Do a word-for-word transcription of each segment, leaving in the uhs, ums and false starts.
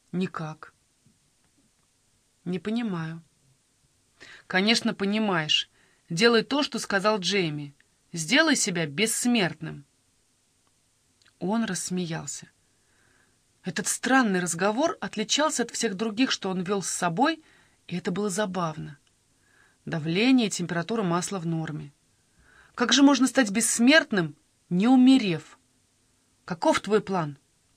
Никак. Не понимаю. Конечно, понимаешь. Делай то, что сказал Джейми. Сделай себя бессмертным. Он рассмеялся. Этот странный разговор отличался от всех других, что он вел с собой, и это было забавно. Давление и температура масла в норме. Как же можно стать бессмертным, не умерев? Каков твой план?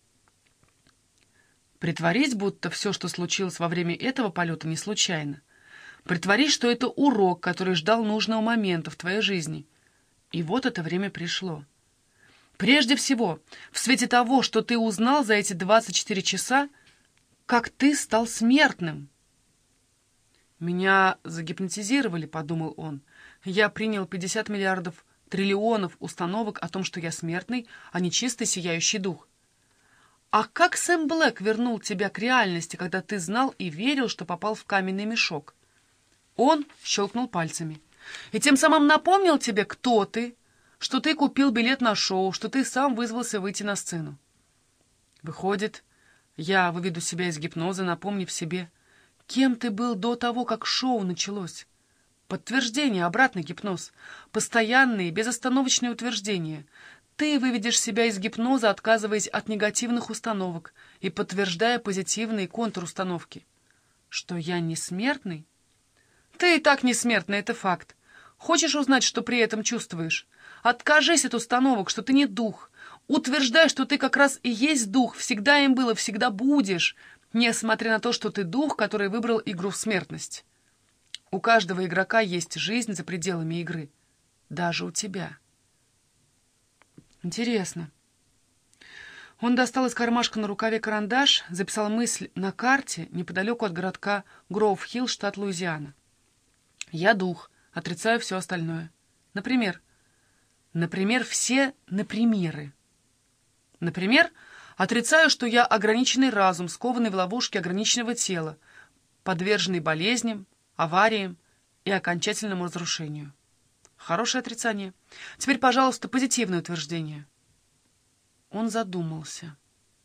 Притворись, будто все, что случилось во время этого полета, не случайно. Притворись, что это урок, который ждал нужного момента в твоей жизни. И вот это время пришло. Прежде всего, в свете того, что ты узнал за эти двадцать четыре часа, как ты стал смертным. «Меня загипнотизировали», — подумал он. «Я принял пятьдесят миллиардов триллионов установок о том, что я смертный, а не чистый сияющий дух. А как Сэм Блэк вернул тебя к реальности, когда ты знал и верил, что попал в каменный мешок?» Он щелкнул пальцами. «И тем самым напомнил тебе, кто ты, что ты купил билет на шоу, что ты сам вызвался выйти на сцену. Выходит, я выведу себя из гипноза, напомнив себе, кем ты был до того, как шоу началось. Подтверждение, обратный гипноз, постоянные, безостановочные утверждения. Ты выведешь себя из гипноза, отказываясь от негативных установок и подтверждая позитивные контрустановки. Что я не смертный? Ты и так не смертный, это факт. Хочешь узнать, что при этом чувствуешь? Откажись от установок, что ты не дух. Утверждай, что ты как раз и есть дух, всегда им был и всегда будешь, несмотря на то, что ты дух, который выбрал игру в смертность. У каждого игрока есть жизнь за пределами игры. Даже у тебя. Интересно. Он достал из кармашка на рукаве карандаш, записал мысль на карте неподалеку от городка Гроув-Хилл, штат Луизиана. Я дух, отрицаю все остальное. Например, например, все напримеры. Например, отрицаю, что я ограниченный разум, скованный в ловушке ограниченного тела, подверженный болезням, авариям и окончательному разрушению. Хорошее отрицание. Теперь, пожалуйста, позитивное утверждение. Он задумался.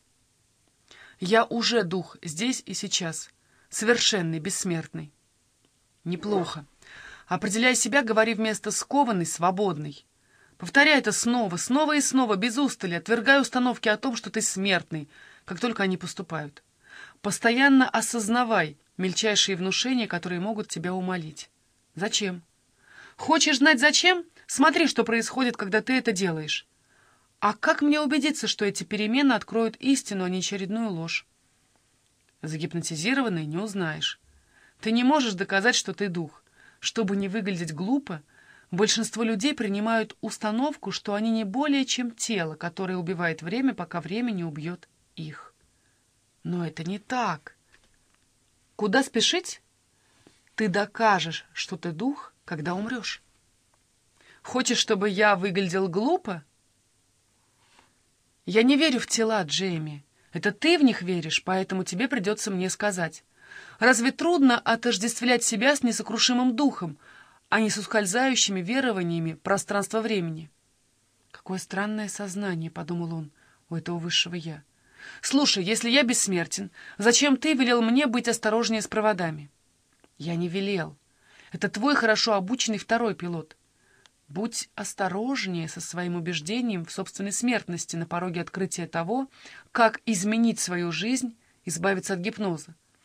Я уже дух здесь и сейчас, совершенный, бессмертный. Неплохо. Определяя себя, говори вместо «скованный» «свободный». Повторяй это снова, снова и снова, без устали, отвергай установки о том, что ты смертный, как только они поступают. Постоянно осознавай мельчайшие внушения, которые могут тебя умолить. Зачем? Хочешь знать зачем? Смотри, что происходит, когда ты это делаешь. А как мне убедиться, что эти перемены откроют истину, а не очередную ложь? Загипнотизированный не узнаешь. Ты не можешь доказать, что ты дух. Чтобы не выглядеть глупо, большинство людей принимают установку, что они не более чем тело, которое убивает время, пока время не убьет их. Но это не так. Куда спешить? Ты докажешь, что ты дух, когда умрешь. Хочешь, чтобы я выглядел глупо? Я не верю в тела, Джейми. Это ты в них веришь, поэтому тебе придется мне сказать. Разве трудно отождествлять себя с несокрушимым духом, а не с ускользающими верованиями пространства-времени? Какое странное сознание, — подумал он, — у этого высшего «я». Слушай, если я бессмертен, зачем ты велел мне быть осторожнее с проводами? Я не велел. Это твой хорошо обученный второй пилот. Будь осторожнее со своим убеждением в собственной смертности на пороге открытия того, как изменить свою жизнь, избавиться от гипноза.